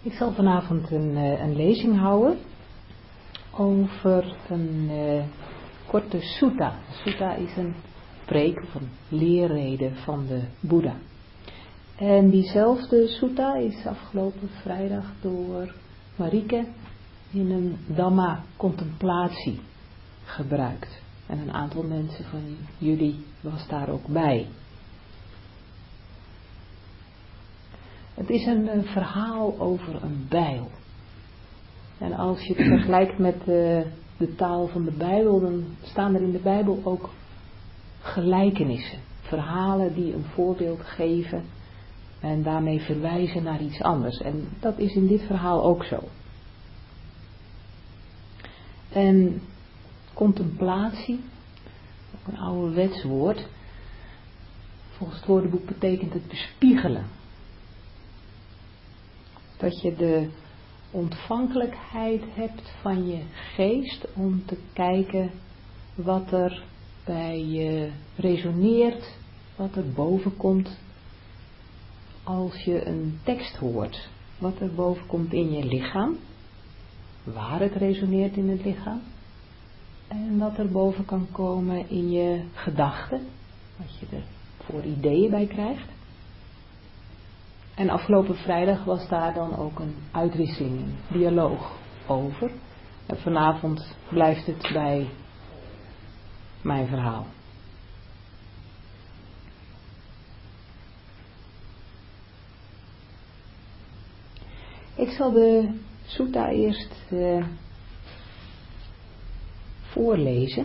Ik zal vanavond een lezing houden over een korte sutta. Sutta is een preek of een leerrede van de Boeddha. En diezelfde sutta is afgelopen vrijdag door Marieke in een Dhamma-contemplatie gebruikt. En een aantal mensen van jullie was daar ook bij. Het is een verhaal over een bijl. En als je het vergelijkt met de taal van de Bijbel, dan staan er in de Bijbel ook gelijkenissen. Verhalen die een voorbeeld geven en daarmee verwijzen naar iets anders. En dat is in dit verhaal ook zo. En contemplatie, ook een ouderwets woord, volgens het woordenboek betekent het bespiegelen. Dat je de ontvankelijkheid hebt van je geest om te kijken wat er bij je resoneert, wat er boven komt als je een tekst hoort. Wat er boven komt in je lichaam, waar het resoneert in het lichaam. En wat er boven kan komen in je gedachten, wat je er voor ideeën bij krijgt. En afgelopen vrijdag was daar dan ook een uitwisseling, een dialoog over. En vanavond blijft het bij mijn verhaal. Ik zal de sutta eerst voorlezen.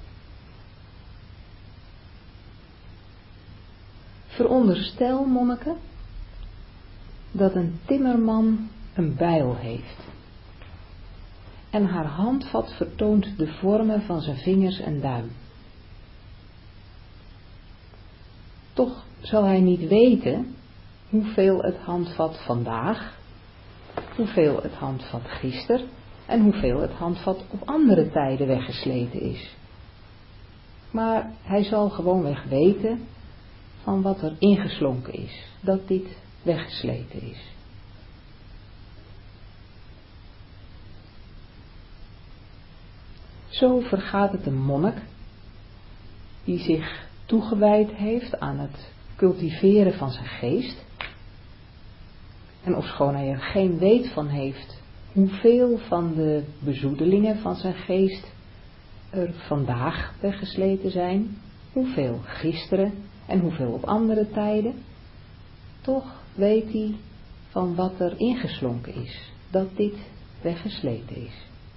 Veronderstel, monniken, dat een timmerman een bijl heeft. En haar handvat vertoont de vormen van zijn vingers en duim. Toch zal hij niet weten hoeveel het handvat vandaag, hoeveel het handvat gisteren en hoeveel het handvat op andere tijden weggesleten is. Maar hij zal gewoonweg weten van wat er ingeslonken is, dat dit weggesleten is. Zo vergaat het een monnik die zich toegewijd heeft aan het cultiveren van zijn geest. En ofschoon hij er geen weet van heeft hoeveel van de bezoedelingen van zijn geest er vandaag weggesleten zijn, hoeveel gisteren en hoeveel op andere tijden, toch weet hij van wat er ingeslonken is, dat dit weggesleten is.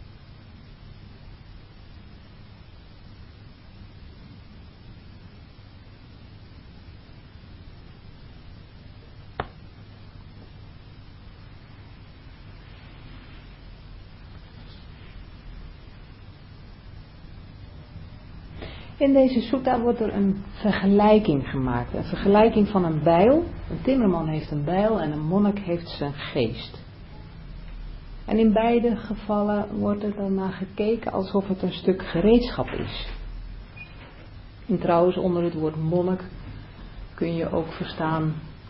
In deze sutta wordt er een vergelijking gemaakt. Een vergelijking van een bijl. Een timmerman heeft een bijl en een monnik heeft zijn geest. En in beide gevallen wordt er dan naar gekeken alsof het een stuk gereedschap is. En trouwens, onder het woord monnik kun je ook verstaan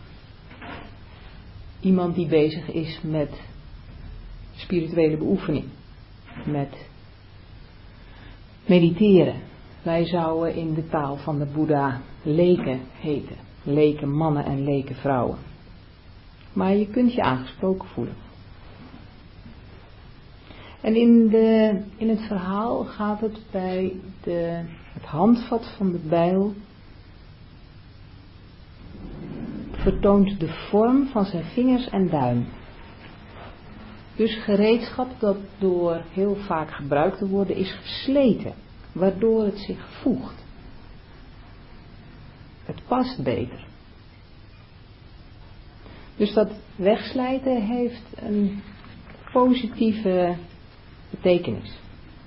iemand die bezig is met spirituele beoefening. Met mediteren. Wij zouden in de taal van de Boeddha leken heten. Leken mannen en leken vrouwen. Maar je kunt je aangesproken voelen. En in het verhaal gaat het bij het handvat van de bijl vertoont de vorm van zijn vingers en duim. Dus gereedschap dat door heel vaak gebruikt te worden is gesleten, waardoor het zich voegt. Het past beter. Dus dat wegslijten heeft een positieve betekenis.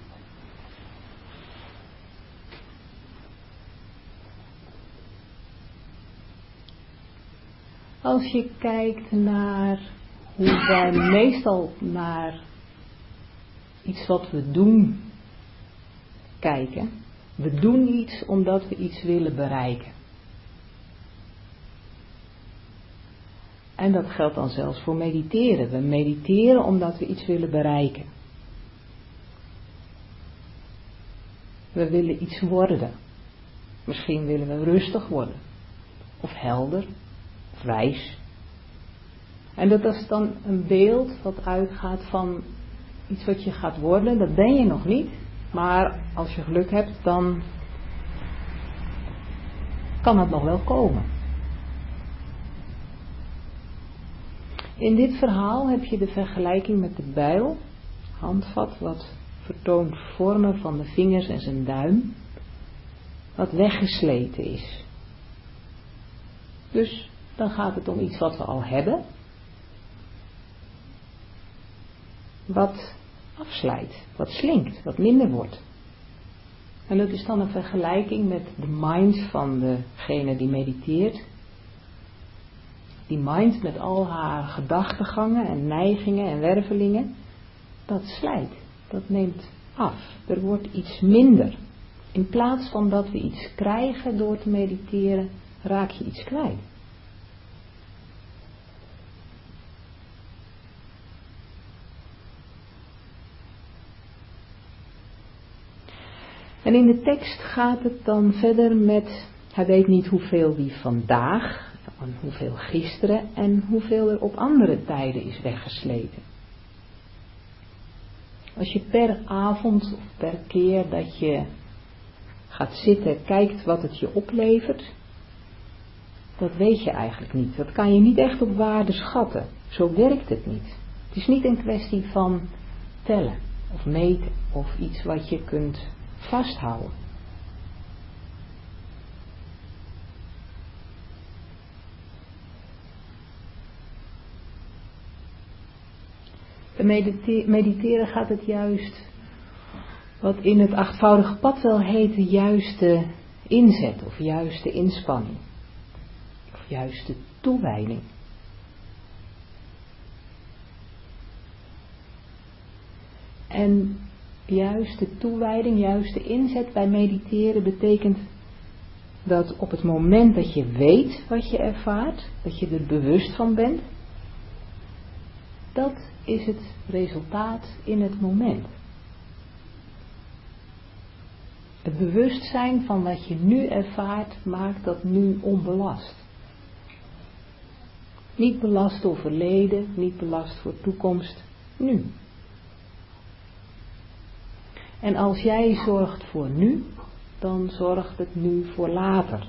Als je kijkt naar hoe wij meestal naar iets wat we doen kijken. We doen iets omdat we iets willen bereiken. En dat geldt dan zelfs voor mediteren. We mediteren omdat we iets willen bereiken. We willen iets worden. Misschien willen we rustig worden. Of helder. Of wijs. En dat is dan een beeld wat uitgaat van iets wat je gaat worden. Dat ben je nog niet. Maar als je geluk hebt, dan kan het nog wel komen. In dit verhaal heb je de vergelijking met de bijl, handvat wat vertoont vormen van de vingers en zijn duim, wat weggesleten is. Dus dan gaat het om iets wat we al hebben, wat afslijt, wat slinkt, wat minder wordt. En dat is dan een vergelijking met de mind van degene die mediteert. Die mind met al haar gedachtegangen en neigingen en wervelingen, dat slijt, dat neemt af. Er wordt iets minder. In plaats van dat we iets krijgen door te mediteren, raak je iets kwijt. En in de tekst gaat het dan verder met, hij weet niet hoeveel wie vandaag, en hoeveel gisteren en hoeveel er op andere tijden is weggesleten. Als je per avond of per keer dat je gaat zitten, kijkt wat het je oplevert, dat weet je eigenlijk niet. Dat kan je niet echt op waarde schatten. Zo werkt het niet. Het is niet een kwestie van tellen of meten of iets wat je kunt vasthouden. Mediteren gaat het juist, wat in het achtvoudige pad wel heet, de juiste inzet of juiste inspanning. Of juiste toewijding. En juiste toewijding, juiste inzet bij mediteren betekent dat op het moment dat je weet wat je ervaart, dat je er bewust van bent, dat is het resultaat in het moment. Het bewustzijn van wat je nu ervaart maakt dat nu onbelast. Niet belast door verleden, niet belast voor toekomst, nu. En als jij zorgt voor nu, dan zorgt het nu voor later.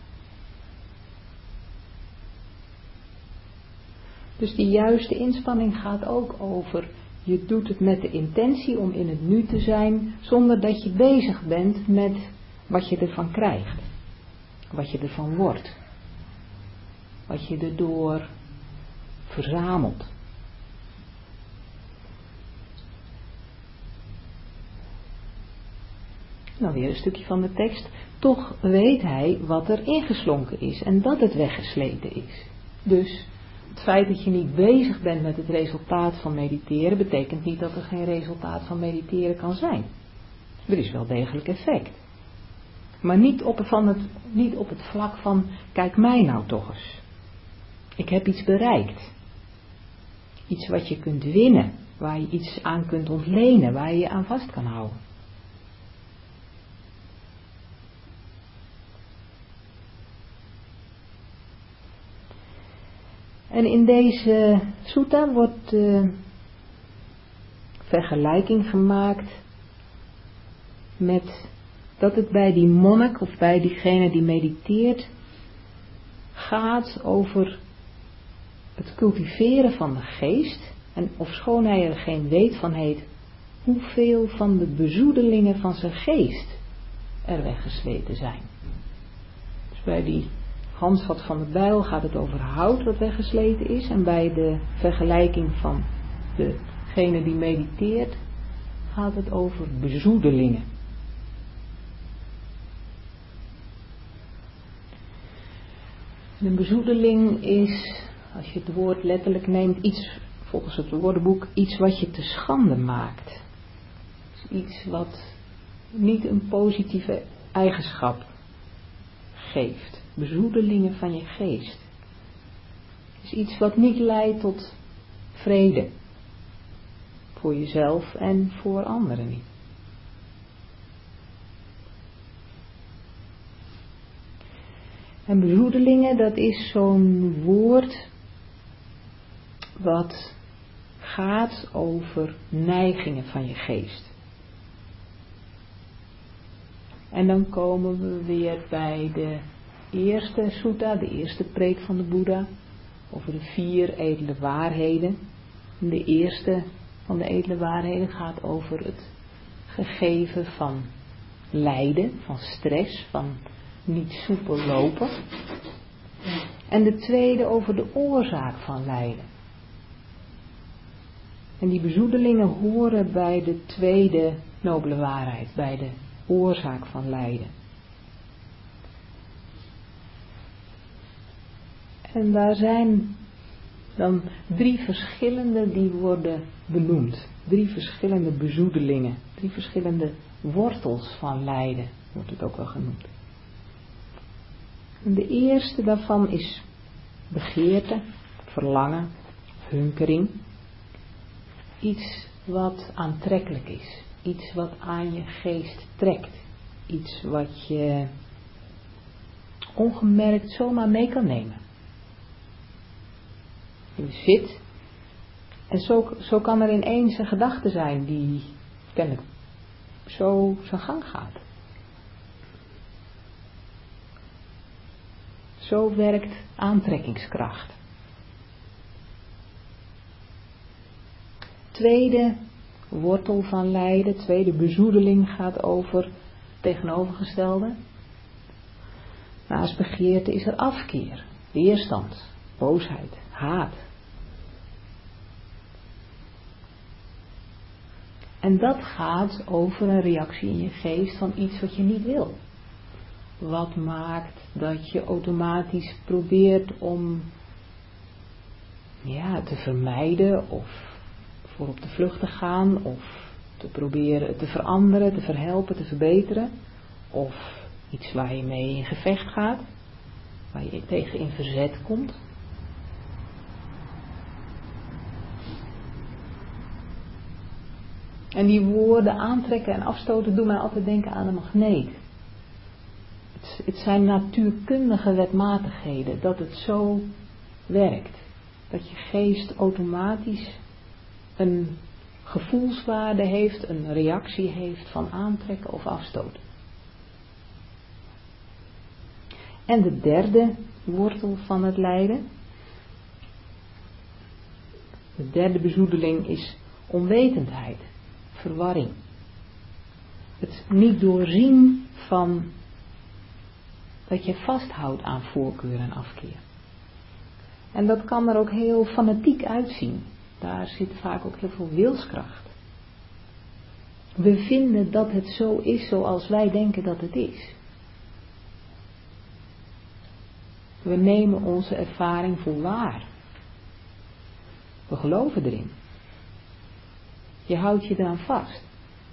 Dus die juiste inspanning gaat ook over, je doet het met de intentie om in het nu te zijn, zonder dat je bezig bent met wat je ervan krijgt. Wat je ervan wordt. Wat je erdoor verzamelt. Nou, weer een stukje van de tekst. Toch weet hij wat er ingeslonken is en dat het weggesleten is. Dus het feit dat je niet bezig bent met het resultaat van mediteren, betekent niet dat er geen resultaat van mediteren kan zijn. Er is wel degelijk effect. Maar niet op het vlak van, kijk mij nou toch eens. Ik heb iets bereikt. Iets wat je kunt winnen, waar je iets aan kunt ontlenen, waar je je aan vast kan houden. En in deze sutta wordt de vergelijking gemaakt met dat het bij die monnik of bij diegene die mediteert gaat over het cultiveren van de geest. En ofschoon hij er geen weet van heeft, hoeveel van de bezoedelingen van zijn geest er weggesleten zijn. Dus bij die handvat van de bijl gaat het over hout dat weggesleten is. En bij de vergelijking van degene die mediteert gaat het over bezoedelingen. Een bezoedeling is, als je het woord letterlijk neemt, iets, volgens het woordenboek, iets wat je te schande maakt. Iets wat niet een positieve eigenschap geeft. Bezoedelingen van je geest. is iets wat niet leidt tot vrede. Voor jezelf en voor anderen niet. En bezoedelingen, dat is zo'n woord wat gaat over neigingen van je geest. En dan komen we weer bij de eerste sutta, de eerste preek van de Boeddha, over de 4 edele waarheden. De eerste van de edele waarheden gaat over het gegeven van lijden, van stress, van niet soepel lopen. En de tweede over de oorzaak van lijden. En die bezoedelingen horen bij de tweede nobele waarheid, bij de oorzaak van lijden. En daar zijn dan 3 verschillende die worden benoemd. 3 verschillende bezoedelingen, 3 verschillende wortels van lijden, wordt het ook wel genoemd. En de eerste daarvan is begeerte, verlangen, hunkering. Iets wat aantrekkelijk is. Iets wat aan je geest trekt. Iets wat je ongemerkt zomaar mee kan nemen. Je zit en zo kan er ineens een gedachte zijn die kennelijk zo zijn gang gaat. Zo werkt aantrekkingskracht. Tweede wortel van lijden, tweede bezoedeling gaat over het tegenovergestelde. Naast begeerte is er afkeer, weerstand, boosheid, haat. En dat gaat over een reactie in je geest van iets wat je niet wil. Wat maakt dat je automatisch probeert om te vermijden of voor op de vlucht te gaan of te proberen te veranderen, te verhelpen, te verbeteren. Of iets waar je mee in gevecht gaat, waar je tegen in verzet komt. En die woorden aantrekken en afstoten doen mij altijd denken aan een magneet. Het zijn natuurkundige wetmatigheden dat het zo werkt. Dat je geest automatisch een gevoelswaarde heeft, een reactie heeft van aantrekken of afstoten. En de derde wortel van het lijden. De derde bezoedeling is onwetendheid, verwarring. Het niet doorzien van dat je vasthoudt aan voorkeur en afkeer. En dat kan er ook heel fanatiek uitzien. Daar zit vaak ook heel veel wilskracht. We vinden dat het zo is zoals wij denken dat het is. We nemen onze ervaring voor waar. We geloven erin. Je houdt je eraan vast.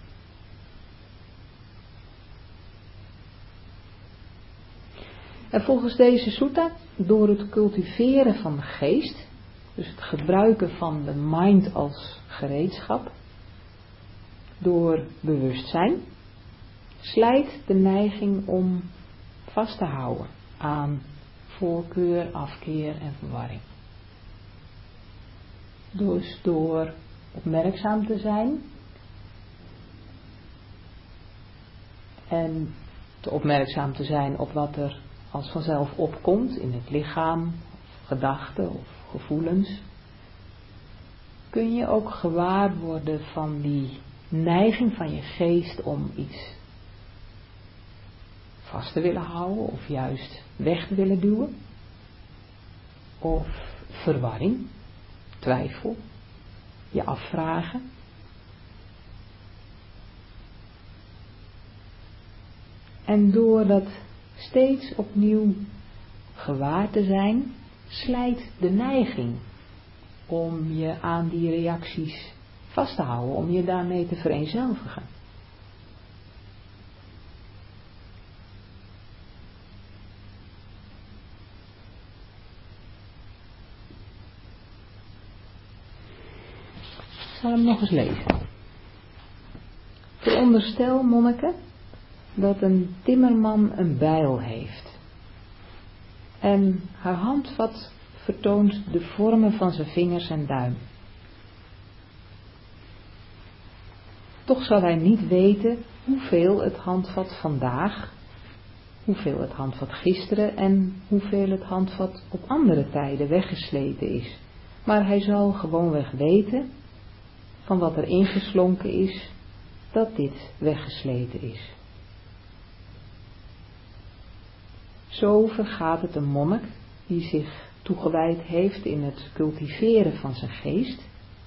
En volgens deze sutta, door het cultiveren van de geest, dus het gebruiken van de mind als gereedschap, door bewustzijn, slijt de neiging om vast te houden aan voorkeur, afkeer en verwarring. Dus door opmerkzaam te zijn en opmerkzaam te zijn op wat er als vanzelf opkomt in het lichaam, of gedachten of gevoelens, kun je ook gewaar worden van die neiging van je geest om iets vast te willen houden of juist weg te willen duwen. Of verwarring, twijfel, je afvragen. En door dat steeds opnieuw gewaar te zijn, slijt de neiging om je aan die reacties vast te houden, om je daarmee te vereenzelvigen. zal hem nog eens lezen. Veronderstel, monniken, dat een timmerman een bijl heeft. En haar handvat vertoont de vormen van zijn vingers en duim. Toch zal hij niet weten hoeveel het handvat vandaag, hoeveel het handvat gisteren en hoeveel het handvat op andere tijden weggesleten is. Maar hij zal gewoonweg weten van wat er ingeslonken is, dat dit weggesleten is. Zo vergaat het een monnik die zich toegewijd heeft in het cultiveren van zijn geest.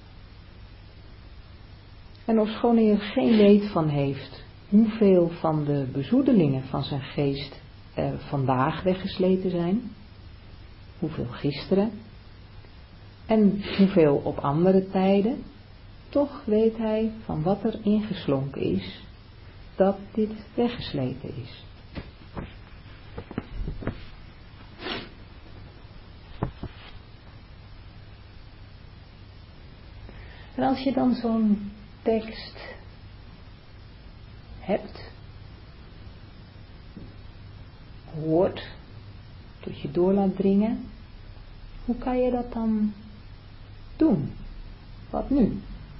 En ofschoon hij er geen weet van heeft hoeveel van de bezoedelingen van zijn geest er vandaag weggesleten zijn, hoeveel gisteren en hoeveel op andere tijden, toch weet hij van wat er ingeslonken is, dat dit weggesleten is. En als je dan zo'n tekst hebt, hoort, tot je door laat dringen, hoe kan je dat dan doen? Wat nu?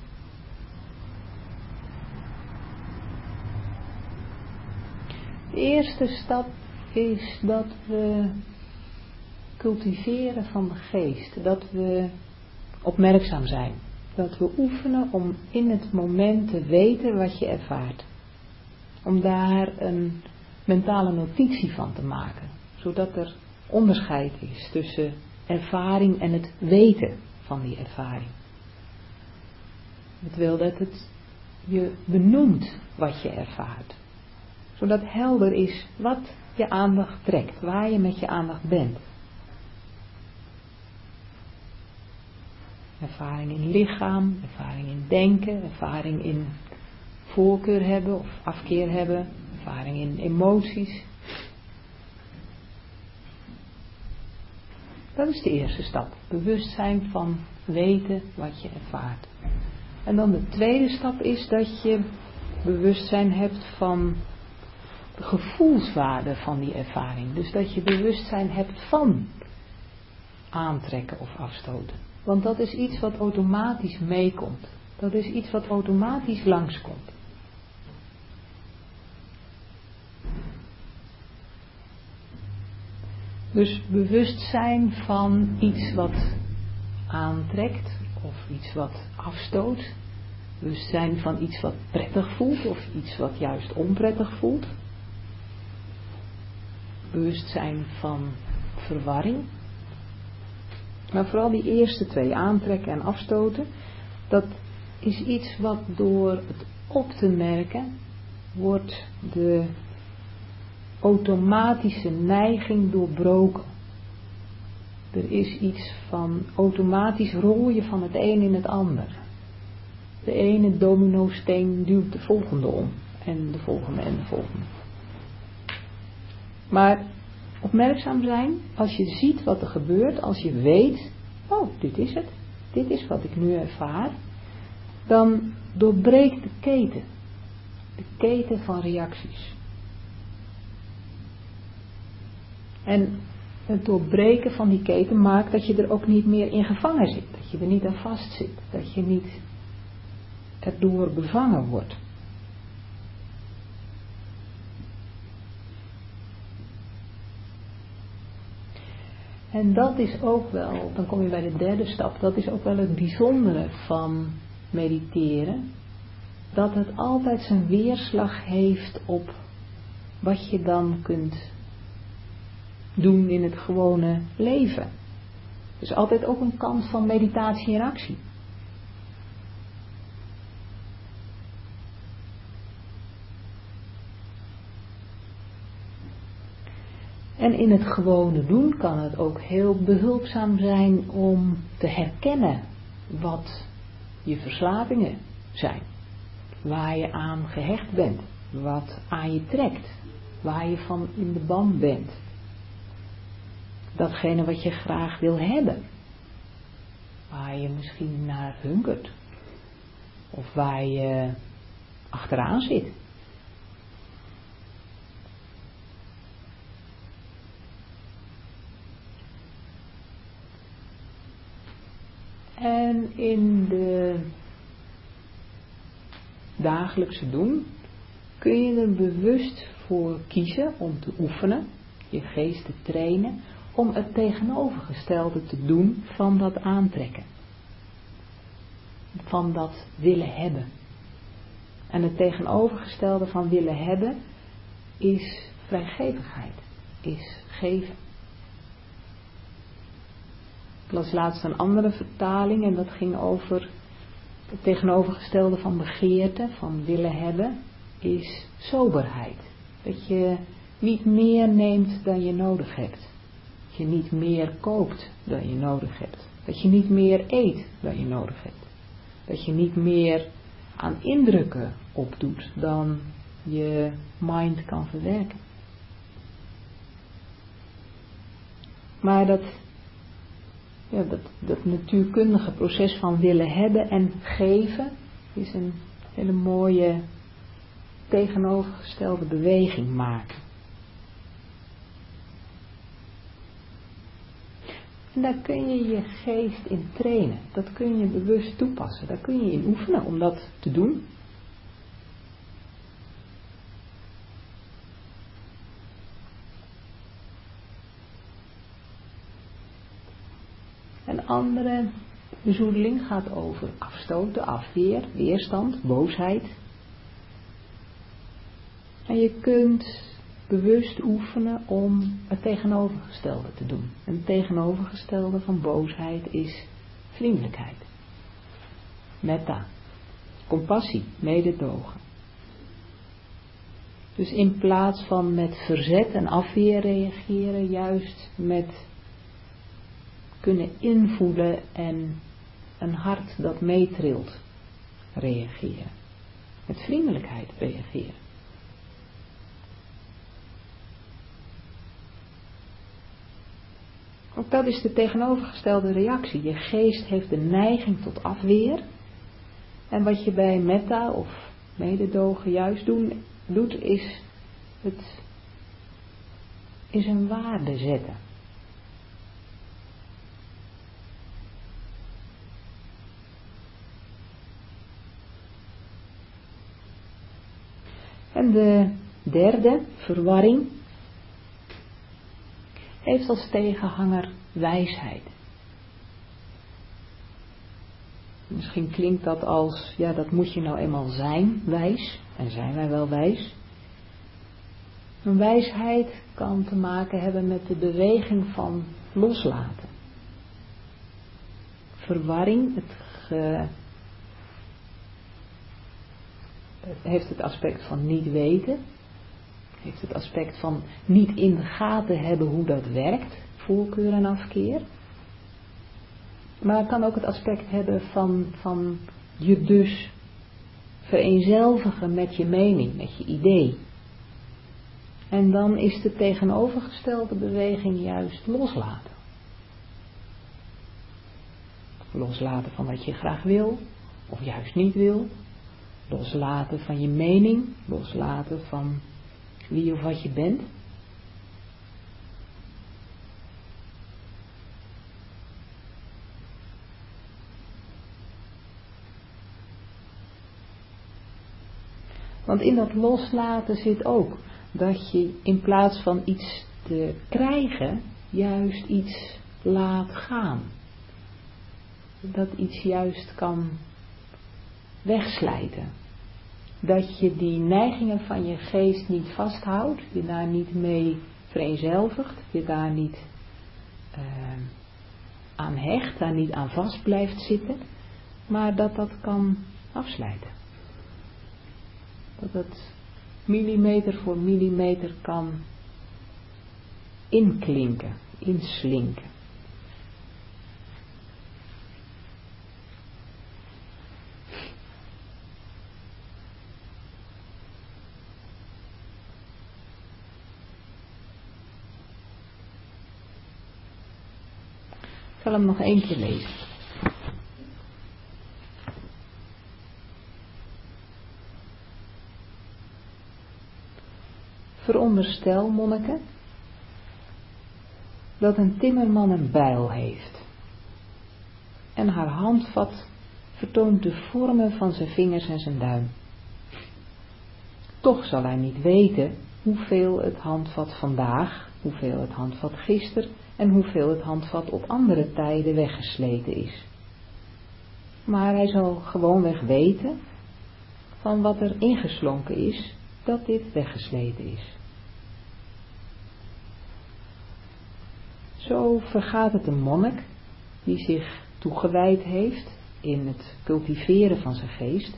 De eerste stap is dat we cultiveren van de geest, dat we opmerkzaam zijn. Dat we oefenen om in het moment te weten wat je ervaart. Om daar een mentale notitie van te maken. Zodat er onderscheid is tussen ervaring en het weten van die ervaring. Het wil dat het je benoemt wat je ervaart. Zodat helder is wat je aandacht trekt. Waar je met je aandacht bent. Ervaring in lichaam, ervaring in denken, ervaring in voorkeur hebben of afkeer hebben, ervaring in emoties. Dat is de eerste stap. Bewustzijn van weten wat je ervaart. En dan de tweede stap is dat je bewustzijn hebt van de gevoelswaarde van die ervaring. Dus dat je bewustzijn hebt van aantrekken of afstoten. Want dat is iets wat automatisch meekomt. Dat is iets wat automatisch langskomt. Dus bewustzijn van iets wat aantrekt of iets wat afstoot. Bewustzijn van iets wat prettig voelt of iets wat juist onprettig voelt. Bewustzijn van verwarring. Maar vooral die eerste twee, aantrekken en afstoten, dat is iets wat door het op te merken, wordt de automatische neiging doorbroken. Er is iets van automatisch rooien van het een in het ander. De ene dominosteen duwt de volgende om. En de volgende en de volgende. Maar opmerkzaam zijn, als je ziet wat er gebeurt, als je weet, oh, dit is het, dit is wat ik nu ervaar, dan doorbreekt de keten van reacties. En het doorbreken van die keten maakt dat je er ook niet meer in gevangen zit, dat je er niet aan vast zit, dat je niet erdoor bevangen wordt. En dat is ook wel, dan kom je bij de derde stap, dat is ook wel het bijzondere van mediteren. Dat het altijd zijn weerslag heeft op wat je dan kunt doen in het gewone leven. Dus altijd ook een kant van meditatie en actie. En in het gewone doen kan het ook heel behulpzaam zijn om te herkennen wat je verslavingen zijn. Waar je aan gehecht bent, wat aan je trekt, waar je van in de ban bent. Datgene wat je graag wil hebben, waar je misschien naar hunkert. of waar je achteraan zit. En in de dagelijkse doen kun je er bewust voor kiezen om te oefenen, je geest te trainen, om het tegenovergestelde te doen van dat aantrekken. Van dat willen hebben. En het tegenovergestelde van willen hebben is vrijgevigheid, is geven. Ik las laatst een andere vertaling en dat ging over het tegenovergestelde van begeerte, van willen hebben, is soberheid. Dat je niet meer neemt dan je nodig hebt. Dat je niet meer koopt dan je nodig hebt. Dat je niet meer eet dan je nodig hebt. Dat je niet meer aan indrukken opdoet dan je mind kan verwerken. Maar dat natuurkundige proces van willen hebben en geven is een hele mooie tegenovergestelde beweging maken. En daar kun je je geest in trainen. Dat kun je bewust toepassen. Daar kun je in oefenen om dat te doen. Een andere bezoedeling gaat over afstoten, afweer, weerstand, boosheid. En je kunt bewust oefenen om het tegenovergestelde te doen. En het tegenovergestelde van boosheid is vriendelijkheid. Metta. Compassie, mededogen. Dus in plaats van met verzet en afweer reageren, juist met kunnen invoelen en een hart dat meetrilt reageren. Met vriendelijkheid reageren. Ook dat is de tegenovergestelde reactie. Je geest heeft de neiging tot afweer. En wat je bij metta of mededogen juist doet, is een waarde zetten. En de derde, verwarring, heeft als tegenhanger wijsheid. Misschien klinkt dat als, ja, dat moet je nou eenmaal zijn, wijs. En zijn wij wel wijs? Een wijsheid kan te maken hebben met de beweging van loslaten. Verwarring, het heeft het aspect van niet weten. Heeft het aspect van niet in de gaten hebben hoe dat werkt, voorkeur en afkeer. Maar het kan ook het aspect hebben van je dus vereenzelvigen met je mening, met je idee. En dan is de tegenovergestelde beweging juist loslaten. Loslaten van wat je graag wil, of juist niet wil. Loslaten van je mening, loslaten van wie of wat je bent. Want in dat loslaten zit ook dat je in plaats van iets te krijgen, juist iets laat gaan. Dat iets juist kan wegslijten. Dat je die neigingen van je geest niet vasthoudt, je daar niet mee vereenzelvigt, je daar niet aan hecht, daar niet aan vast blijft zitten, maar dat dat kan afslijten. Dat het millimeter voor millimeter kan inklinken, inslinken. Ik zal hem nog één keer lezen. Veronderstel, monniken, dat een timmerman een bijl heeft. En haar handvat vertoont de vormen van zijn vingers en zijn duim. Toch zal hij niet weten hoeveel het handvat vandaag, hoeveel het handvat gisteren en hoeveel het handvat op andere tijden weggesleten is. Maar hij zal gewoonweg weten van wat er ingeslonken is, dat dit weggesleten is. Zo vergaat het een monnik die zich toegewijd heeft in het cultiveren van zijn geest,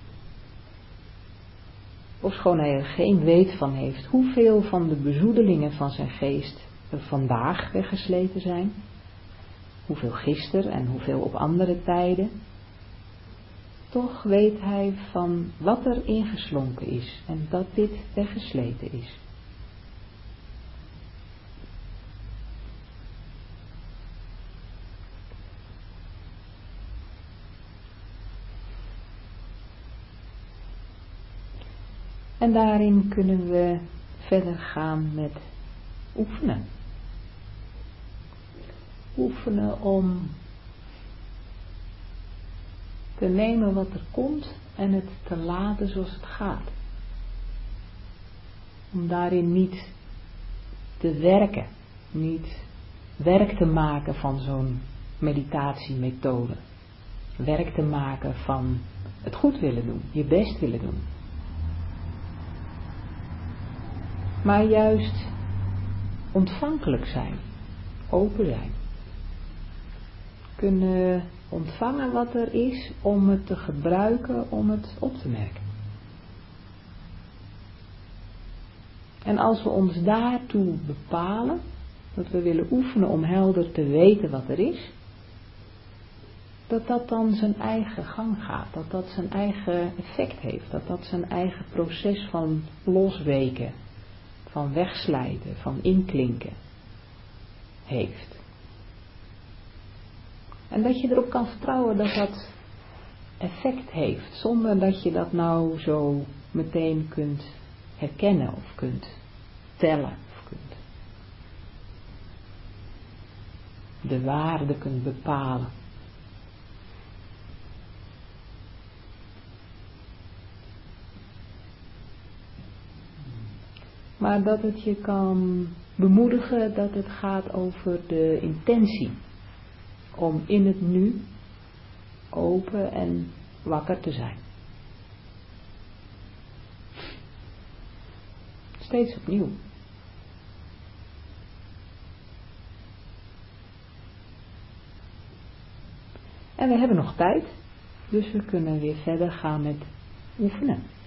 ofschoon hij er geen weet van heeft hoeveel van de bezoedelingen van zijn geest er vandaag weggesleten zijn, hoeveel gisteren en hoeveel op andere tijden, toch weet hij van wat er ingeslonken is en dat dit weggesleten is. En daarin kunnen we verder gaan met oefenen. Oefenen om te nemen wat er komt en het te laten zoals het gaat. Om daarin niet te werken, niet werk te maken van zo'n meditatiemethode. Werk te maken van het goed willen doen, je best willen doen. Maar juist ontvankelijk zijn, open zijn. Kunnen ontvangen wat er is om het te gebruiken, om het op te merken. En als we ons daartoe bepalen, dat we willen oefenen om helder te weten wat er is, dat dat dan zijn eigen gang gaat, dat dat zijn eigen effect heeft, dat dat zijn eigen proces van losweken, van wegslijten, van inklinken heeft. En dat je erop kan vertrouwen dat dat effect heeft, zonder dat je dat nou zo meteen kunt herkennen of kunt tellen of kunt de waarde kunt bepalen. Maar dat het je kan bemoedigen dat het gaat over de intentie om in het nu open en wakker te zijn. Steeds opnieuw. En we hebben nog tijd, dus we kunnen weer verder gaan met oefenen.